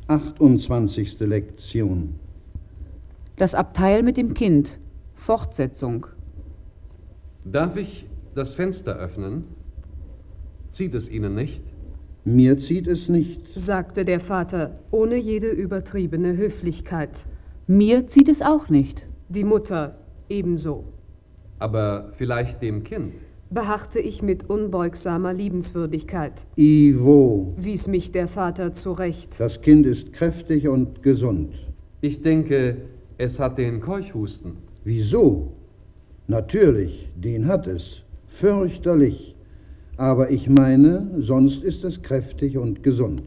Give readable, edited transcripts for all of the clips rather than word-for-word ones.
28. Lektion. Das Abteil mit dem Kind. Fortsetzung. Darf ich das Fenster öffnen? Zieht es Ihnen nicht? Mir zieht es nicht. sagte der Vater, ohne jede übertriebene Höflichkeit. Mir zieht es auch nicht. Die Mutter ebenso. Aber vielleicht dem Kind? Beharrte ich mit unbeugsamer Liebenswürdigkeit. Ivo, Wies mich der Vater zurecht. das Kind ist kräftig und gesund. Ich denke, es hat den Keuchhusten. Wieso? Natürlich, den hat es. Fürchterlich. Aber ich meine, sonst ist es kräftig und gesund.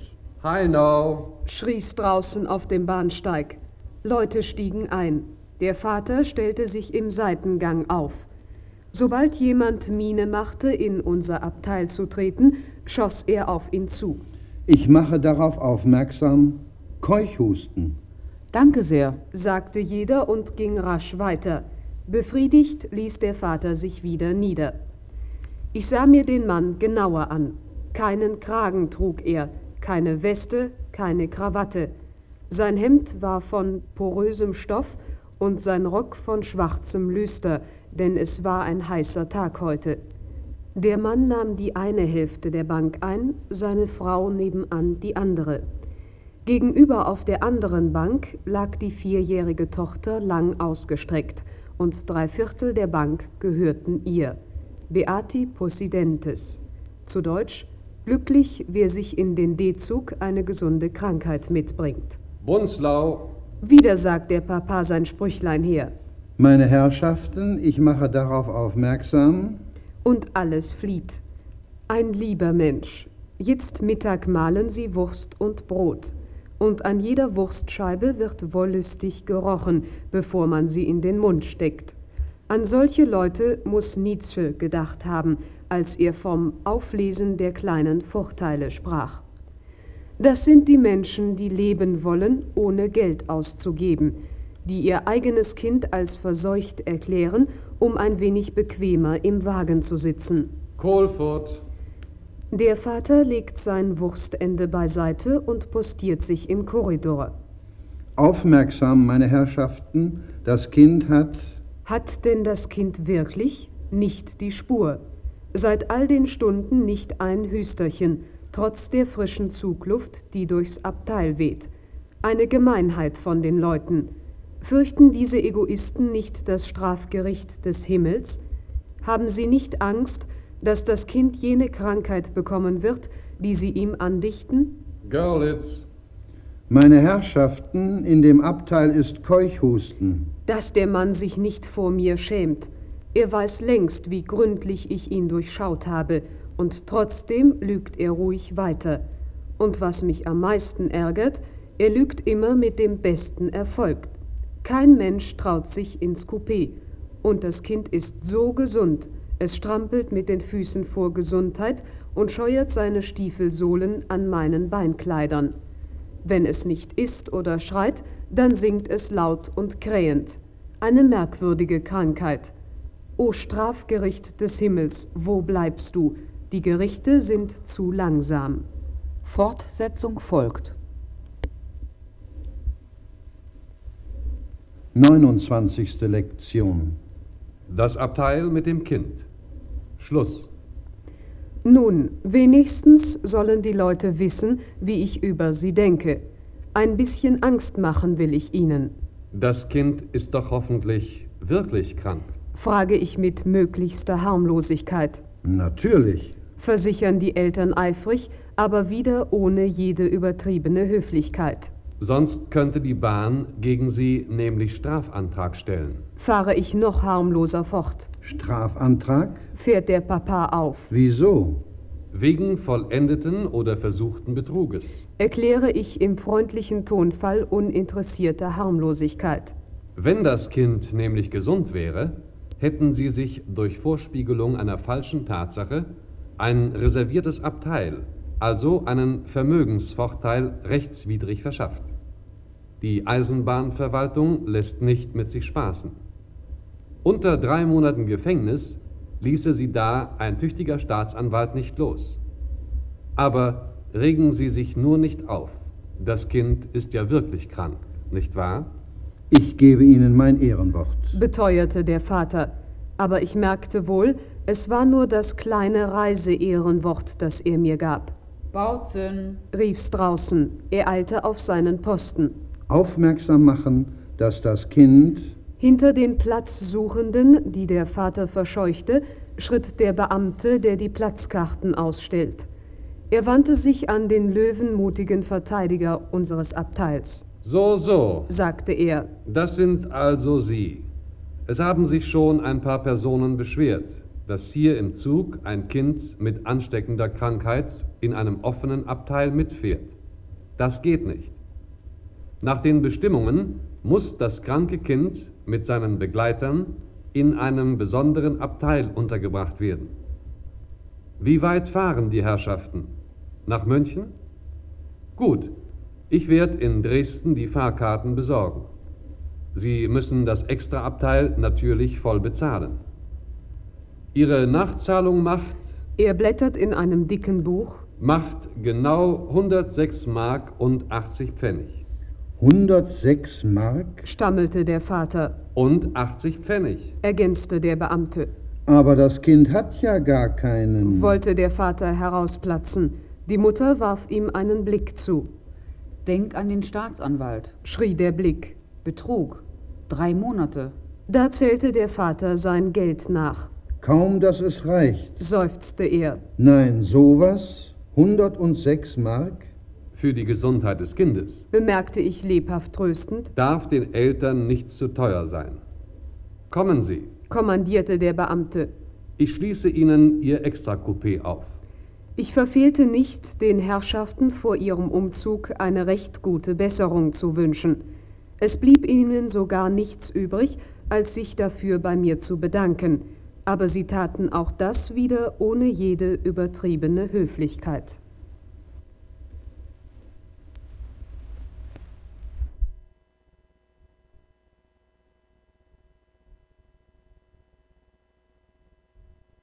Heino! Schrie's draußen auf dem Bahnsteig. Leute stiegen ein. Der Vater stellte sich im Seitengang auf. Sobald jemand Miene machte, in unser Abteil zu treten, schoss er auf ihn zu. Ich mache darauf aufmerksam, Keuchhusten. Danke sehr. Sagte jeder und ging rasch weiter. Befriedigt ließ der Vater sich wieder nieder. Ich sah mir den Mann genauer an. Keinen Kragen trug er, keine Weste, keine Krawatte. Sein Hemd war von porösem Stoff und sein Rock von schwarzem Lüster, denn es war ein heißer Tag heute. Der Mann nahm die eine Hälfte der Bank ein, seine Frau nebenan die andere. Gegenüber auf der anderen Bank lag die 4-jährige Tochter lang ausgestreckt und 3/4 der Bank gehörten ihr. Beati possidentes. Zu Deutsch: glücklich, wer sich in den D-Zug eine gesunde Krankheit mitbringt. Bunzlau! Wieder sagt der Papa sein Sprüchlein her. Meine Herrschaften, ich mache darauf aufmerksam, Und alles flieht. Ein lieber Mensch. Jetzt Mittag mahlen sie Wurst und Brot. Und an jeder Wurstscheibe wird wollüstig gerochen, bevor man sie in den Mund steckt. An solche Leute muss Nietzsche gedacht haben, als er vom Auflesen der kleinen Vorteile sprach. Das sind die Menschen, die leben wollen, ohne Geld auszugeben, die ihr eigenes Kind als verseucht erklären, um ein wenig bequemer im Wagen zu sitzen. Kohlfurt! Der Vater legt sein Wurstende beiseite und postiert sich im Korridor. aufmerksam, meine Herrschaften, das Kind hat... Hat denn das Kind wirklich nicht die Spur? Seit all den Stunden nicht ein Hüsterchen, trotz der frischen Zugluft, die durchs Abteil weht. Eine Gemeinheit von den Leuten. Fürchten diese Egoisten nicht das Strafgericht des Himmels? Haben sie nicht Angst, dass das Kind jene Krankheit bekommen wird, die sie ihm andichten? Görlitz! Meine Herrschaften, in dem Abteil ist Keuchhusten. Dass der Mann sich nicht vor mir schämt. Er weiß längst, wie gründlich ich ihn durchschaut habe, und trotzdem lügt er ruhig weiter. Und was mich am meisten ärgert, er lügt immer mit dem besten Erfolg. Kein Mensch traut sich ins Coupé. Und das Kind ist so gesund, es strampelt mit den Füßen vor Gesundheit und scheuert seine Stiefelsohlen an meinen Beinkleidern. Wenn es nicht isst oder schreit, dann singt es laut und krähend. Eine merkwürdige Krankheit. O Strafgericht des Himmels, wo bleibst du? Die Gerichte sind zu langsam. Fortsetzung folgt. 29. Lektion. Das Abteil mit dem Kind. Schluss. Nun, wenigstens sollen die Leute wissen, wie ich über sie denke. Ein bisschen Angst machen will ich ihnen. Das Kind ist doch hoffentlich wirklich krank. Frage ich mit möglichster Harmlosigkeit. Natürlich. Versichern die Eltern eifrig, aber wieder ohne jede übertriebene Höflichkeit. Sonst könnte die Bahn gegen Sie nämlich Strafantrag stellen. Fahre ich noch harmloser fort. Strafantrag? Fährt der Papa auf. Wieso? Wegen vollendeten oder versuchten Betruges. Erkläre ich im freundlichen Tonfall uninteressierter Harmlosigkeit. Wenn das Kind nämlich gesund wäre, hätten Sie sich durch Vorspiegelung einer falschen Tatsache ein reserviertes Abteil, also einen Vermögensvorteil, rechtswidrig verschafft. Die Eisenbahnverwaltung lässt nicht mit sich spaßen. Unter 3 Monaten Gefängnis ließe sie da ein tüchtiger Staatsanwalt nicht los. Aber regen Sie sich nur nicht auf. Das Kind ist ja wirklich krank, nicht wahr? Ich gebe Ihnen mein Ehrenwort. beteuerte der Vater, aber ich merkte wohl, es war nur das kleine Reiseehrenwort, das er mir gab. Bautzen! Rief's draußen, er eilte auf seinen Posten. Aufmerksam machen, dass das Kind... Hinter den Platzsuchenden, die der Vater verscheuchte, schritt der Beamte, der die Platzkarten ausstellt. Er wandte sich an den löwenmutigen Verteidiger unseres Abteils. So, Sagte er, das sind also Sie. Es haben sich schon ein paar Personen beschwert, dass hier im Zug ein Kind mit ansteckender Krankheit in einem offenen Abteil mitfährt. Das geht nicht. Nach den Bestimmungen muss das kranke Kind mit seinen Begleitern in einem besonderen Abteil untergebracht werden. Wie weit fahren die Herrschaften? Nach München? Gut, ich werde in Dresden die Fahrkarten besorgen. Sie müssen das Extraabteil natürlich voll bezahlen. Ihre Nachzahlung er blättert in einem dicken Buch, macht genau 106 Mark und 80 Pfennig. 106 Mark? stammelte der Vater, Und 80 Pfennig. ergänzte der Beamte. Aber das Kind hat ja gar keinen. Wollte der Vater herausplatzen. Die Mutter warf ihm einen Blick zu. Denk an den Staatsanwalt. Schrie der Blick. Betrug. 3 Monate. Da zählte der Vater sein Geld nach. Kaum, dass es reicht. Seufzte er. Nein, sowas? 106 Mark? Für die Gesundheit des Kindes Bemerkte ich lebhaft tröstend, darf den Eltern nicht zu teuer sein. Kommen Sie, kommandierte der Beamte. ich schließe Ihnen Ihr Extracoupé auf. Ich verfehlte nicht, den Herrschaften vor ihrem Umzug eine recht gute Besserung zu wünschen. Es blieb ihnen sogar nichts übrig, als sich dafür bei mir zu bedanken, aber sie taten auch das wieder ohne jede übertriebene Höflichkeit.